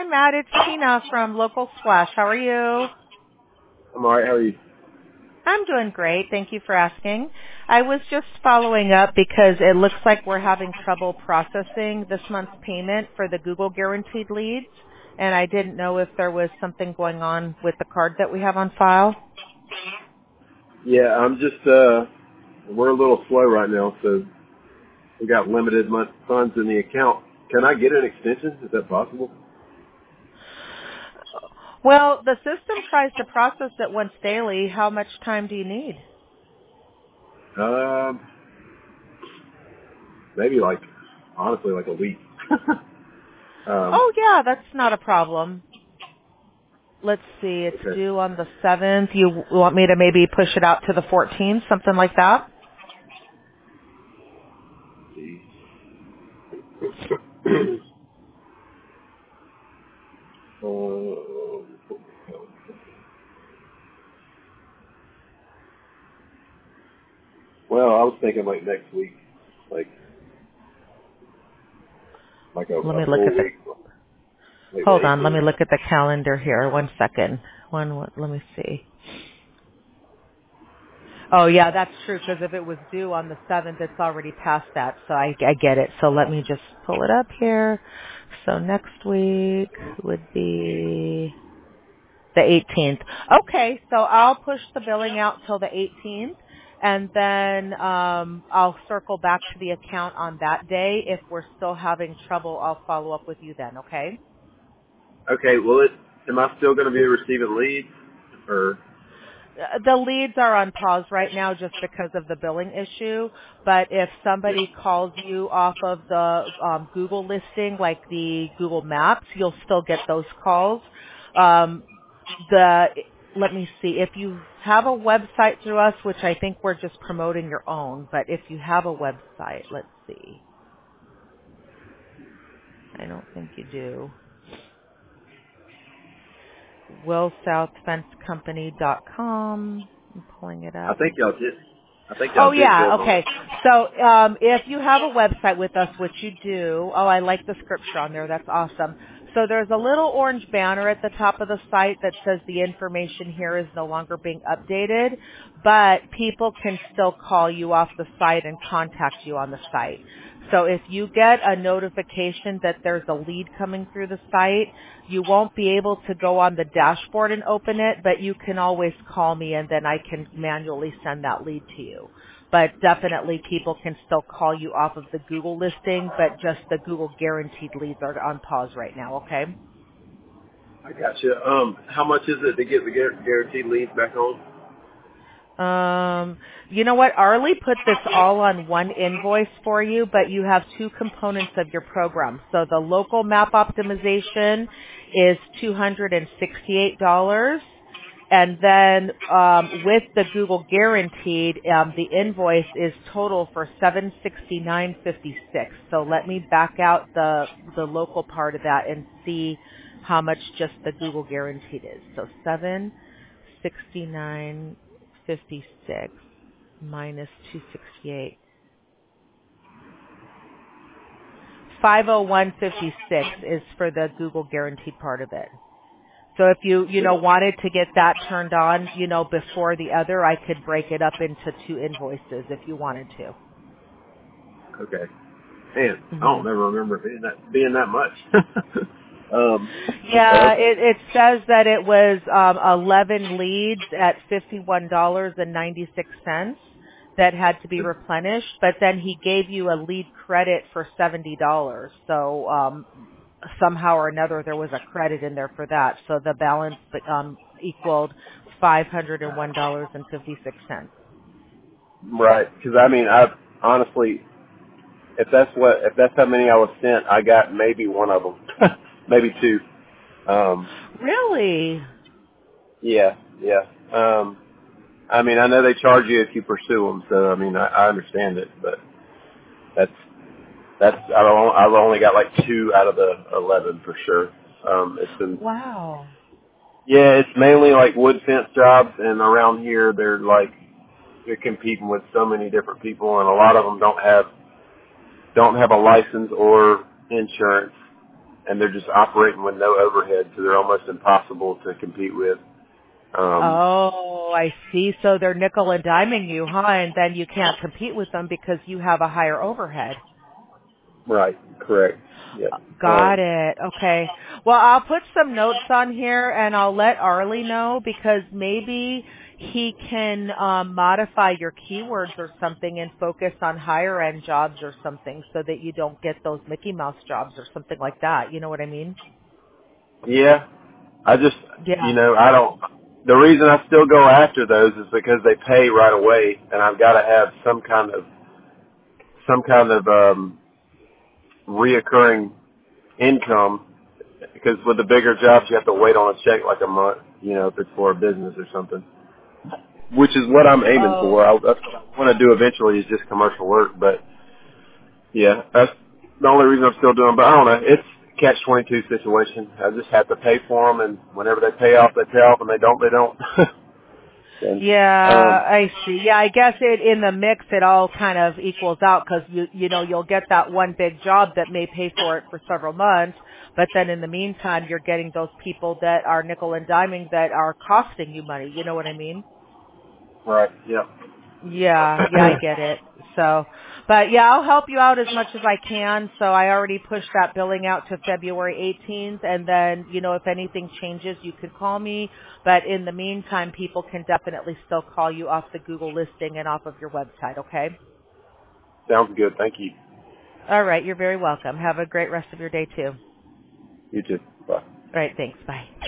Matt. It's Tina from Local Splash. How are you? I'm all right. How are you? I'm doing great. Thank you for asking. I was just following up because it looks like we're having trouble processing this month's payment for the Google Guaranteed leads, and I didn't know if there was something going on with the card that we have on file. Yeah, I'm just, we're a little slow right now, so we got limited funds in the account. Can I get an extension? Is that possible? Well, the system tries to process it once daily. How much time do you need? Maybe honestly, like a week. Oh, yeah, that's not a problem. Let's see, it's Okay. due on the 7th. You want me to maybe push it out to the 14th, something like that? Let's see. Well, I was thinking like next week, like Let a me look full at the, week, like the hold on, let 18th. me look at the calendar here. One second. Let me see. Oh, yeah, that's true, because if it was due on the 7th, it's already past that, so I get it. So let me just pull it up here. So next week would be the 18th. Okay, so I'll push the billing out till the 18th, and then I'll circle back to the account on that day. If we're still having trouble, I'll follow up with you then, okay? Okay. Am I still going to be receiving leads, or? The leads are on pause right now just because of the billing issue, but if somebody calls you off of the Google listing, like the Google Maps, you'll still get those calls. Um, let me see, if you have a website through us, which I think we're just promoting your own, but if you have a website, let's see. I don't think you do. WillSouthFenceCompany.com. I'm pulling it I up. think y'all did. I think Oh y'all did yeah, build on okay. it. So if you have a website with us, which you do, oh I like the scripture on there, that's awesome. So there's a little orange banner at the top of the site that says the information here is no longer being updated, but people can still call you off the site and contact you on the site. So if you get a notification that there's a lead coming through the site, you won't be able to go on the dashboard and open it, but you can always call me and then I can manually send that lead to you. But definitely people can still call you off of the Google listing, but just the Google guaranteed leads are on pause right now, okay? I gotcha. How much is it to get the guaranteed leads back on? You know what? Arlie put this all on one invoice for you, but you have two components of your program. So the local map optimization is $268. And then with the Google Guaranteed, the invoice is total for $769.56. So let me back out the local part of that and see how much just the Google Guaranteed is. So $769.56 minus 268. 501.56 is for the Google Guaranteed part of it. So if you wanted to get that turned on, before the other, I could break it up into two invoices if you wanted to. Okay. Man, I hmm don't never remember it being that much. Yeah, Okay. it says that it was 11 leads at $51.96 that had to be replenished, but then he gave you a lead credit for $70. So somehow or another there was a credit in there for that. So the balance equaled $501.56. Right. Because I honestly, if that's how many I was sent, I got maybe one of them, maybe two. Really? Yeah, yeah. I know they charge you if you pursue them, so I understand it, but that's I've only got like two out of the 11 for sure. It's been Wow. Yeah, it's mainly like wood fence jobs, and around here they're competing with so many different people, and a lot of them don't have a license or insurance, and they're just operating with no overhead, so they're almost impossible to compete with. Oh, I see. So they're nickel and diming you, huh? And then you can't compete with them because you have a higher overhead. Right. Correct. Yeah. Got it. Okay. Well, I'll put some notes on here and I'll let Arlie know because maybe he can modify your keywords or something and focus on higher end jobs or something so that you don't get those Mickey Mouse jobs or something like that. You know what I mean? Yeah. I just, Yeah. I don't. The reason I still go after those is because they pay right away, and I've got to have some kind of reoccurring income. Because with the bigger jobs, you have to wait on a check like a month, if it's for a business or something. Which is what I'm aiming for. Oh. That's what I want to do eventually is just commercial work. But yeah, that's the only reason I'm still doing. But I don't know. It's a catch-22 situation. I just have to pay for them, and whenever they pay off, they pay off, and they don't, they don't. And, Yeah, I see. Yeah, I guess in the mix it all kind of equals out because you'll get that one big job that may pay for it for several months, but then in the meantime you're getting those people that are nickel and diming that are costing you money. You know what I mean? right. Yeah. Yeah, I get it. So, but yeah, I'll help you out as much as I can. So I already pushed that billing out to February 18th. And then, if anything changes, you could call me. But in the meantime, people can definitely still call you off the Google listing and off of your website. Okay. Sounds good. Thank you. All right. You're very welcome. Have a great rest of your day too. You too. Bye. All right. Thanks. Bye.